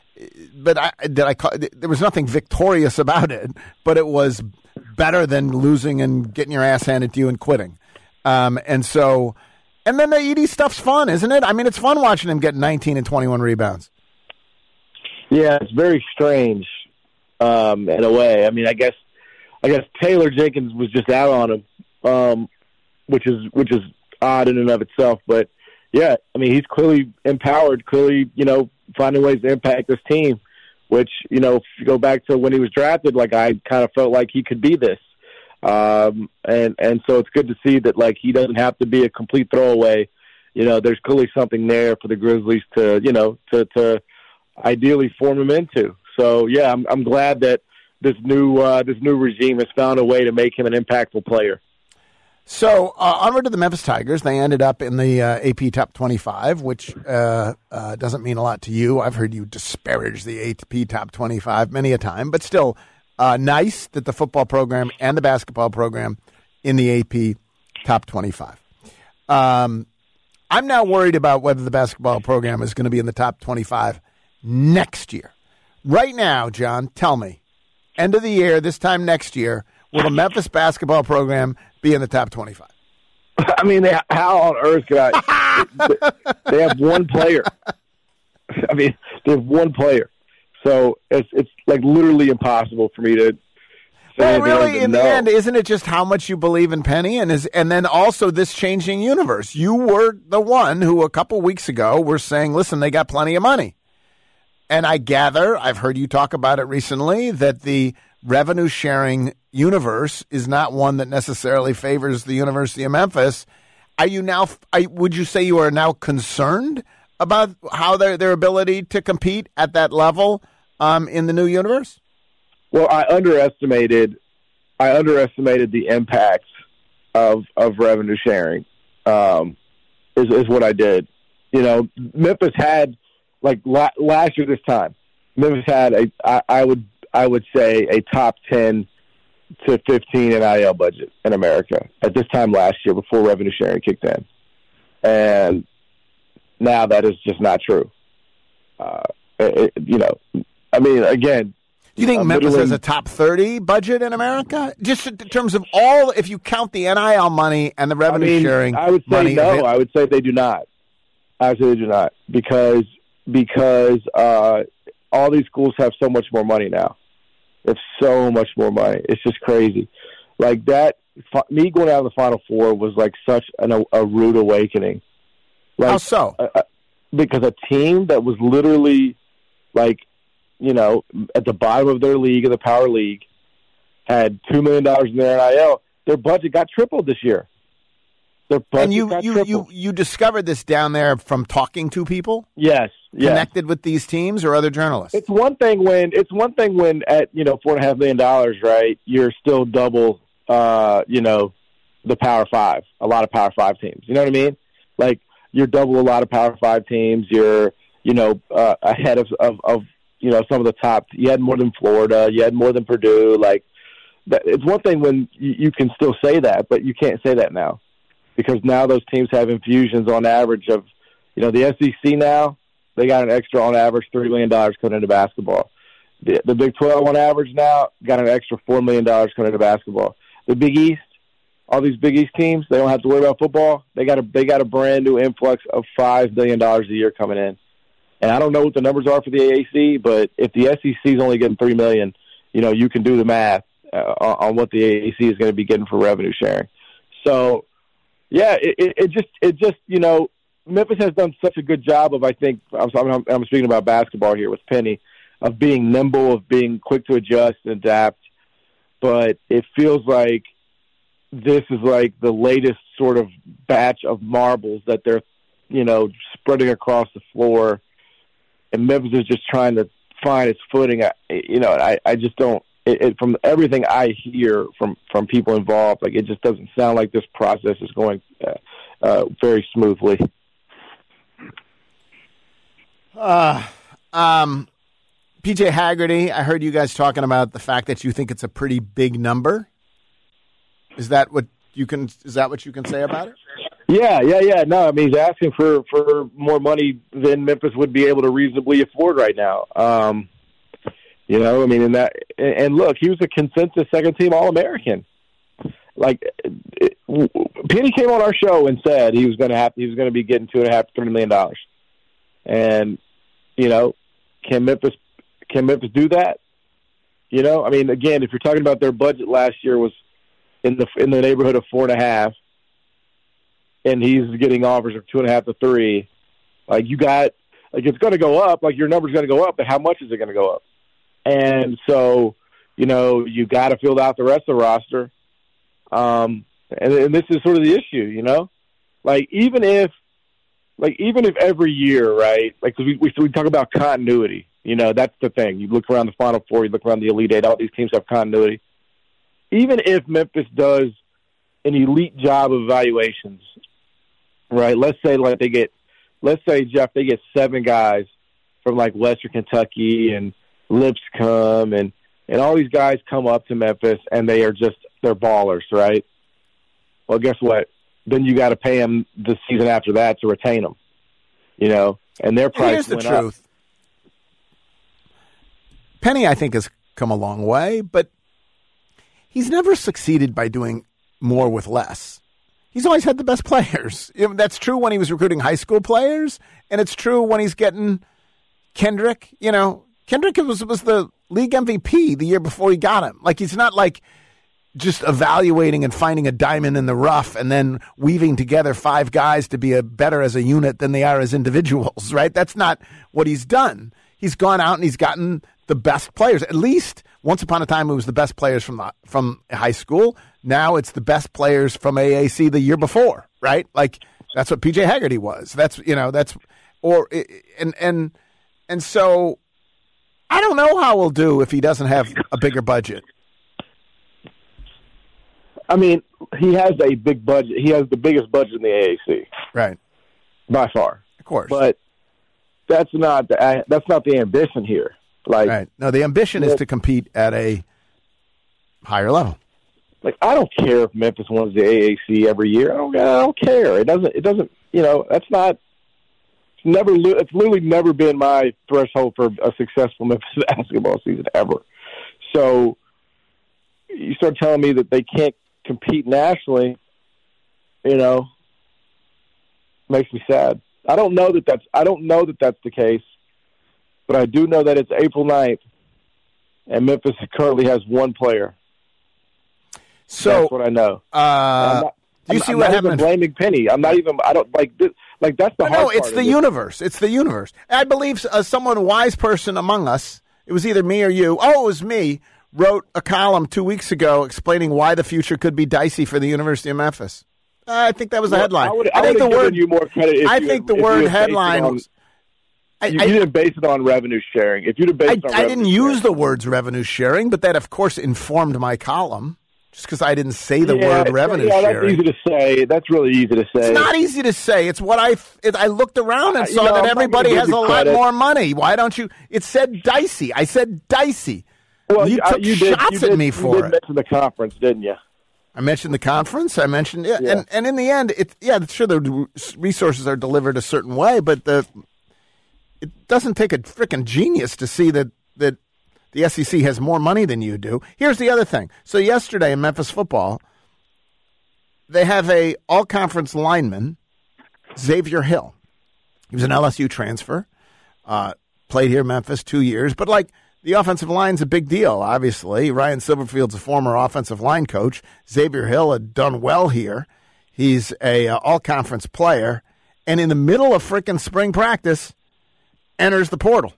was nothing victorious about it, but it was better than losing and getting your ass handed to you and quitting. And then the Edey stuff's fun, isn't it? I mean, it's fun watching him get 19 and 21 rebounds. Yeah, it's very strange in a way. I mean, I guess Taylor Jenkins was just out on him, which is odd in and of itself, but. Yeah, I mean, he's clearly empowered, finding ways to impact this team, which, if you go back to when he was drafted, like, I kind of felt like he could be this. And so it's good to see that, like, he doesn't have to be a complete throwaway. There's clearly something there for the Grizzlies to, to ideally form him into. So, yeah, I'm glad that this new regime has found a way to make him an impactful player. So onward to the Memphis Tigers. They ended up in the AP Top 25, which doesn't mean a lot to you. I've heard you disparage the AP Top 25 many a time, but still nice that the football program and the basketball program in the AP Top 25. I'm now worried about whether the basketball program is going to be in the Top 25 next year. Right now, John, tell me, end of the year, this time next year, will the Memphis basketball program be in the top 25? I mean, how on earth could they have one player. I mean, they have one player. So it's like literally impossible for me to say. Well, really, in the end, isn't it just how much you believe in Penny and then also this changing universe? You were the one who a couple weeks ago were saying, listen, they got plenty of money. And I gather, I've heard you talk about it recently, that the revenue sharing universe is not one that necessarily favors the University of Memphis. Are you now? Would you say you are now concerned about how their ability to compete at that level in the new universe? Well, I underestimated the impacts of revenue sharing. Is what I did. Memphis had last year this time. Memphis had I would say a top 10 to 15 NIL budget in America at this time last year before revenue sharing kicked in. And now that is just not true. I mean, again. Do you think Memphis has a top 30 budget in America? Just in terms of all, if you count the NIL money and the revenue sharing money. I would say no. I would say they do not. I would say they do not because all these schools have so much more money now. They have so much more money. It's just crazy. Like that, me going out of the Final Four was like such a rude awakening. Like, how so? Because a team that was literally at the bottom of their league, in the Power League, had $2 million in their NIL. their budget got tripled this year. Their budget got tripled. You discovered this down there from talking to people? Yes. Connected with these teams or other journalists? It's one thing when at $4.5 million, right? You're still double, the Power Five. A lot of Power Five teams. You know what I mean? Like you're double a lot of Power Five teams. You're ahead of some of the top. You had more than Florida. You had more than Purdue. Like it's one thing when you can still say that, but you can't say that now because now those teams have infusions on average of, the SEC now. They got an extra, on average, $3 million coming into basketball. The Big 12, on average now, got an extra $4 million coming into basketball. The Big East, all these Big East teams, they don't have to worry about football. They got a brand new influx of $5 billion a year coming in. And I don't know what the numbers are for the AAC, but if the SEC is only getting $3 million, you can do the math on what the AAC is going to be getting for revenue sharing. So, yeah, it just Memphis has done such a good job of, I think, I'm speaking about basketball here with Penny, of being nimble, of being quick to adjust and adapt. But it feels like this is like the latest sort of batch of marbles that they're, spreading across the floor. And Memphis is just trying to find its footing. I just don't, from everything I hear from people involved, like it just doesn't sound like this process is going very smoothly. PJ Haggerty, I heard you guys talking about the fact that you think it's a pretty big number. Is that what you can say about it? Yeah. No, I mean, he's asking for more money than Memphis would be able to reasonably afford right now. And look, he was a consensus second team All-American. Like, Penny came on our show and said he was going to be getting $2.5 to $3 million. And, can Memphis do that? Again, if you're talking about their budget last year was in the neighborhood of 4.5, and he's getting offers of 2.5 to 3, it's going to go up. Like your number's going to go up, but how much is it going to go up? And so, you got to fill out the rest of the roster. And this is sort of the issue, even if every year, right? Like, 'cause we talk about continuity, that's the thing. You look around the Final Four, you look around the Elite Eight, all these teams have continuity. Even if Memphis does an elite job of evaluations, right? Let's say Jeff, they get 7 guys from like Western Kentucky and Lipscomb and all these guys come up to Memphis and they're ballers, right? Well, guess what? Then you got to pay them the season after that to retain them, and their price went up. Here's the truth. Penny, I think, has come a long way, but he's never succeeded by doing more with less. He's always had the best players. That's true when he was recruiting high school players, and it's true when he's getting Kendrick. Kendrick was the league MVP the year before he got him. Like, he's not like just evaluating and finding a diamond in the rough and then weaving together 5 guys to be better as a unit than they are as individuals, right? That's not what he's done. He's gone out and he's gotten the best players. At least once upon a time it was the best players from high school. Now it's the best players from AAC the year before, right? Like, that's what PJ Haggerty was. And so I don't know how we'll do if he doesn't have a bigger budget. I mean, he has a big budget. He has the biggest budget in the AAC, right? By far, of course. But that's not the ambition here. Like, right? No, the ambition is to compete at a higher level. Like, I don't care if Memphis wins the AAC every year. I don't care. It doesn't. That's not. It's literally never been my threshold for a successful Memphis basketball season ever. So you start telling me that they can't compete nationally, makes me sad. I don't know that that's the case, but I do know that it's April 9th, and Memphis currently has 1 player. So that's what I know. Do you see what happened? I'm blaming Penny. I don't like this. Like, that's the hard part. No, it's the universe. It's the universe. I believe someone wise person among us, it was either me or you. Oh, it was me. wrote a column 2 weeks ago explaining why the future could be dicey for the University of Memphis. I think that was a headline. I think the word you more credit. I think the word headline was. You didn't base it on revenue sharing. If you'd have based it on I didn't use the words revenue sharing, but that, of course, informed my column. Just because I didn't say the word revenue sharing. That's easy to say. That's really easy to say. It's not easy to say. It's what I looked around and saw that everybody has a lot more money. Why don't you? It said dicey. I said dicey. Well, you took shots at me for it. You did mention the conference, didn't you? I mentioned the conference. I mentioned and in the end, sure the resources are delivered a certain way, but it doesn't take a freaking genius to see that the SEC has more money than you do. Here's the other thing. So yesterday in Memphis football, they have a all-conference lineman, Xavier Hill. He was an LSU transfer, played here in Memphis 2 years, but the offensive line's a big deal, obviously. Ryan Silverfield's a former offensive line coach. Xavier Hill had done well here. He's a all-conference player, and in the middle of frickin' spring practice, enters the portal.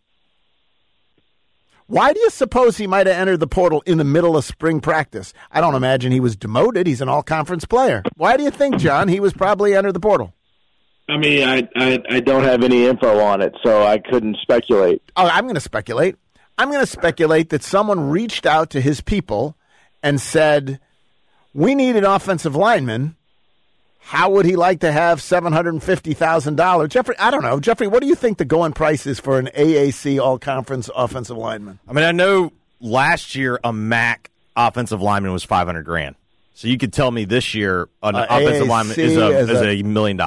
Why do you suppose he might have entered the portal in the middle of spring practice? I don't imagine he was demoted. He's an all-conference player. Why do you think, John, he was probably entered the portal? I mean, I don't have any info on it, so I couldn't speculate. Oh, I'm going to speculate. I'm going to speculate that someone reached out to his people and said, we need an offensive lineman. How would he like to have $750,000? Jeffrey, I don't know. Jeffrey, what do you think the going price is for an AAC all-conference offensive lineman? I mean, I know last year a MAC offensive lineman was $500,000. So you could tell me this year an offensive lineman is $1 million.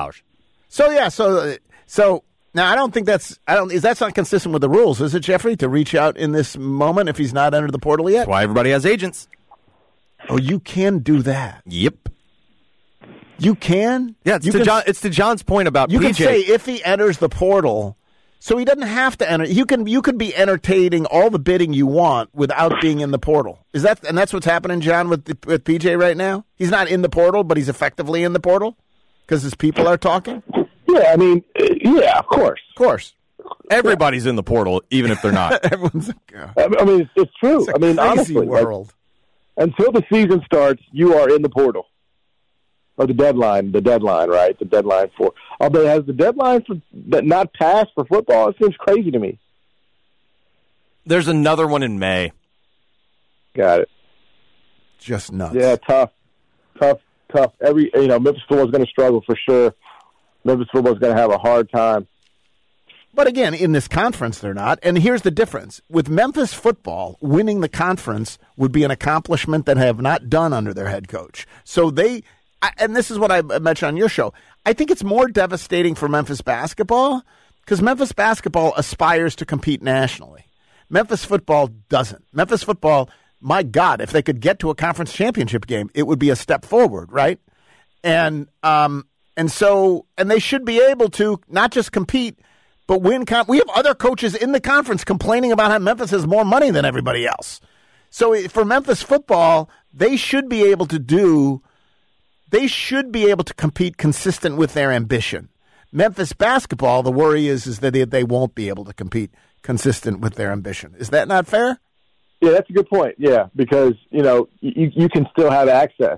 So now I don't think that's not consistent with the rules, is it, Jeffrey, to reach out in this moment if he's not entered the portal yet? That's why everybody has agents. Oh, you can do that. Yep. You can? Yeah, it's to John's point about PJ. You can say if he enters the portal, so he doesn't have to enter. You can be entertaining all the bidding you want without being in the portal. That's what's happening, John, with PJ right now? He's not in the portal, but he's effectively in the portal because his people are talking? Yeah, I mean, yeah, of course. Of course. Everybody's in the portal, even if they're not. Everyone's. I mean, it's true. It's a crazy honestly, world. Until the season starts, you are in the portal. Or the deadline, right? The deadline for. Although has the deadline for that not passed for football? It seems crazy to me. There's another one in May. Got it. Just nuts. Yeah, tough. Memphis football is going to struggle for sure. Memphis football is going to have a hard time. But again, in this conference, they're not. And here's the difference. With Memphis football, winning the conference would be an accomplishment that they have not done under their head coach. So and this is what I mentioned on your show, I think it's more devastating for Memphis basketball because Memphis basketball aspires to compete nationally. Memphis football doesn't. Memphis football, my God, if they could get to a conference championship game, it would be a step forward, right? And they should be able to not just compete, but win. We have other coaches in the conference complaining about how Memphis has more money than everybody else. So for Memphis football, they should be able to compete consistent with their ambition. Memphis basketball, the worry is that they won't be able to compete consistent with their ambition. Is that not fair? Yeah, that's a good point. Yeah, because, you can still have access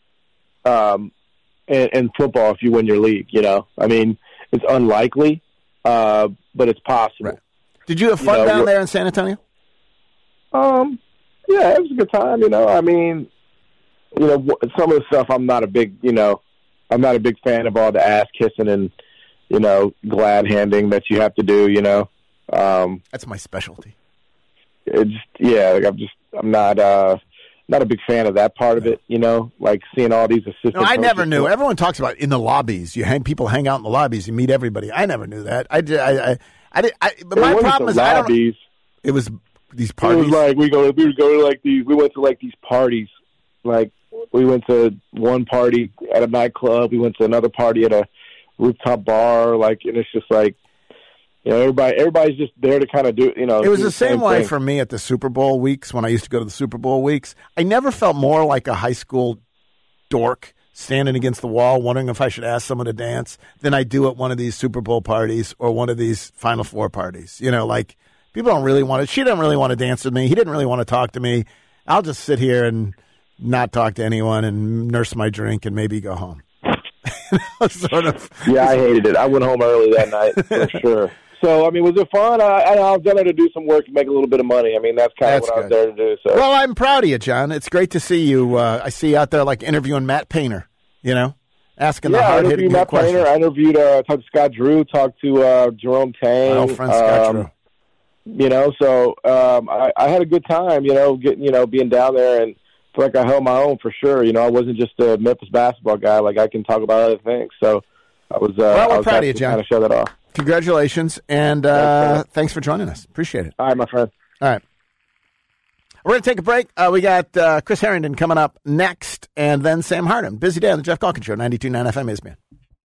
in football if you win your league, I mean, it's unlikely, but it's possible. Right. Did you have fun down there in San Antonio? Yeah, it was a good time, I mean, some of the stuff I'm not a big fan of all the ass kissing and, glad handing that you have to do, That's my specialty. I'm not a big fan of that part of it, like seeing all these assistant coaches. I never knew. Everyone talks about in the lobbies. People hang out in the lobbies. You meet everybody. I never knew that. But my problem is lobbies. It was these parties. It was like we would go to like these. We went to like these parties. Like we went to one party at a nightclub. We went to another party at a rooftop bar. And it's just like, everybody's just there to kind of do. It was the same way for me at the Super Bowl weeks when I used to go to the Super Bowl weeks. I never felt more like a high school dork standing against the wall wondering if I should ask someone to dance than I do at one of these Super Bowl parties or one of these Final Four parties. People don't really want to. She didn't really want to dance with me. He didn't really want to talk to me. I'll just sit here and not talk to anyone and nurse my drink and maybe go home. Sort of. Yeah, I hated it. I went home early that night for sure. So, I mean, was it fun? I was there to do some work and make a little bit of money. I mean, that's kind of what I was there to do. So. Well, I'm proud of you, John. It's great to see you. I see you out there like interviewing Matt Painter, asking the hard-hitting questions. I interviewed talked to Scott Drew, talked to Jerome Tang. My old friend Scott Drew. So I had a good time, being down there, and feel like I held my own for sure. I wasn't just a Memphis basketball guy. Like, I can talk about other things. So I was we're proud of you, John. Kind of show that off. Congratulations, and thanks for joining us. Appreciate it. All right, my friend. All right. We're going to take a break. We got Chris Harrington coming up next, and then Sam Harden. Busy day on the Jeff Calkins Show, 92.9 FM Isman.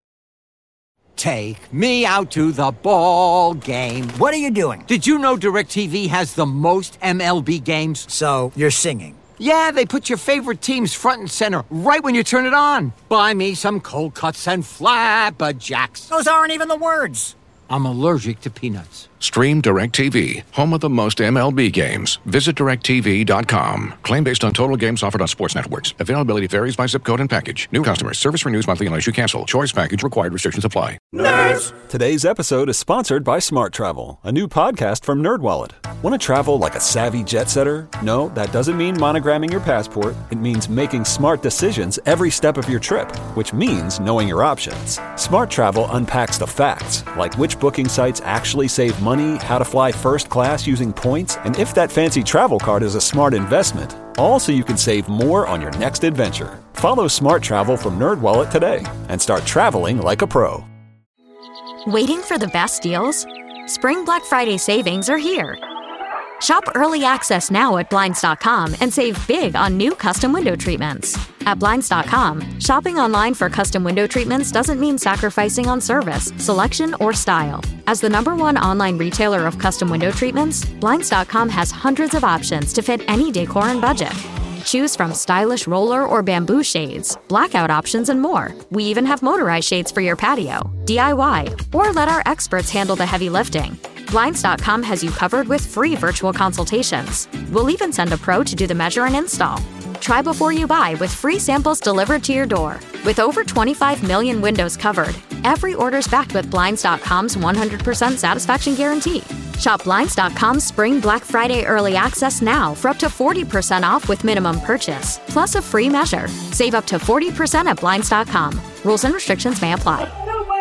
Take me out to the ball game. What are you doing? Did you know DirecTV has the most MLB games? So, you're singing. Yeah, they put your favorite teams front and center right when you turn it on. Buy me some cold cuts and flapjacks. Those aren't even the words. I'm allergic to peanuts. Stream DirecTV, home of the most MLB games. Visit DirecTV.com. Claim based on total games offered on sports networks. Availability varies by zip code and package. New customers. Service renews monthly unless you cancel. Choice package required. Restrictions apply. Nerds! Today's episode is sponsored by Smart Travel, a new podcast from NerdWallet. Want to travel like a savvy jet setter? No, that doesn't mean monogramming your passport. It means making smart decisions every step of your trip, which means knowing your options. Smart Travel unpacks the facts, like which booking sites actually save money, how to fly first class using points, and if that fancy travel card is a smart investment. All so you can save more on your next adventure. Follow Smart Travel from NerdWallet today and start traveling like a pro. Waiting for the best deals? Spring Black Friday savings are here. Shop early access now at Blinds.com and save big on new custom window treatments. At Blinds.com, shopping online for custom window treatments doesn't mean sacrificing on service, selection, or style. As the #1 online retailer of custom window treatments, Blinds.com has hundreds of options to fit any decor and budget. Choose from stylish roller or bamboo shades, blackout options, and more. We even have motorized shades for your patio, DIY, or let our experts handle the heavy lifting. Blinds.com has you covered with free virtual consultations. We'll even send a pro to do the measure and install. Try before you buy with free samples delivered to your door. With over 25 million windows covered, every order's backed with Blinds.com's 100% satisfaction guarantee. Shop Blinds.com's Spring Black Friday early access now for up to 40% off with minimum purchase, plus a free measure. Save up to 40% at Blinds.com. Rules and restrictions may apply.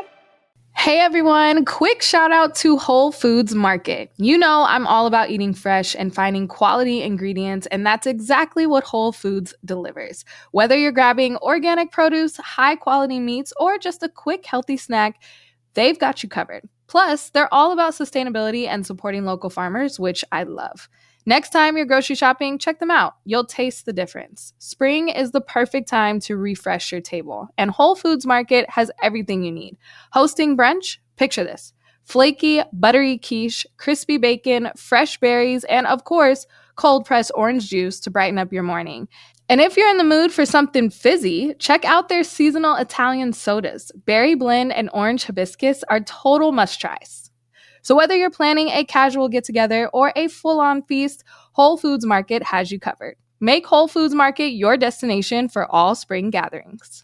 Hey everyone, quick shout out to Whole Foods Market. You know I'm all about eating fresh and finding quality ingredients, and that's exactly what Whole Foods delivers. Whether you're grabbing organic produce, high quality meats, or just a quick healthy snack, they've got you covered. Plus, they're all about sustainability and supporting local farmers, which I love. Next time you're grocery shopping, check them out. You'll taste the difference. Spring is the perfect time to refresh your table, and Whole Foods Market has everything you need. Hosting brunch? Picture this. Flaky, buttery quiche, crispy bacon, fresh berries, and of course, cold-pressed orange juice to brighten up your morning. And if you're in the mood for something fizzy, check out their seasonal Italian sodas. Berry blend and orange hibiscus are total must-tries. So whether you're planning a casual get-together or a full-on feast, Whole Foods Market has you covered. Make Whole Foods Market your destination for all spring gatherings.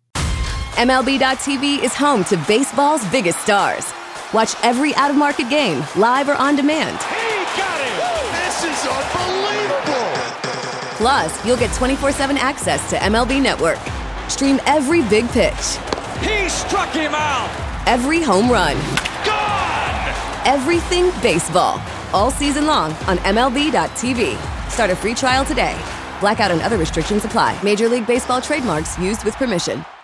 MLB.tv is home to baseball's biggest stars. Watch every out-of-market game, live or on demand. He got it! This is unbelievable! Plus, you'll get 24/7 access to MLB Network. Stream every big pitch. He struck him out! Every home run. Gone! Everything baseball. All season long on MLB.tv. Start a free trial today. Blackout and other restrictions apply. Major League Baseball trademarks used with permission.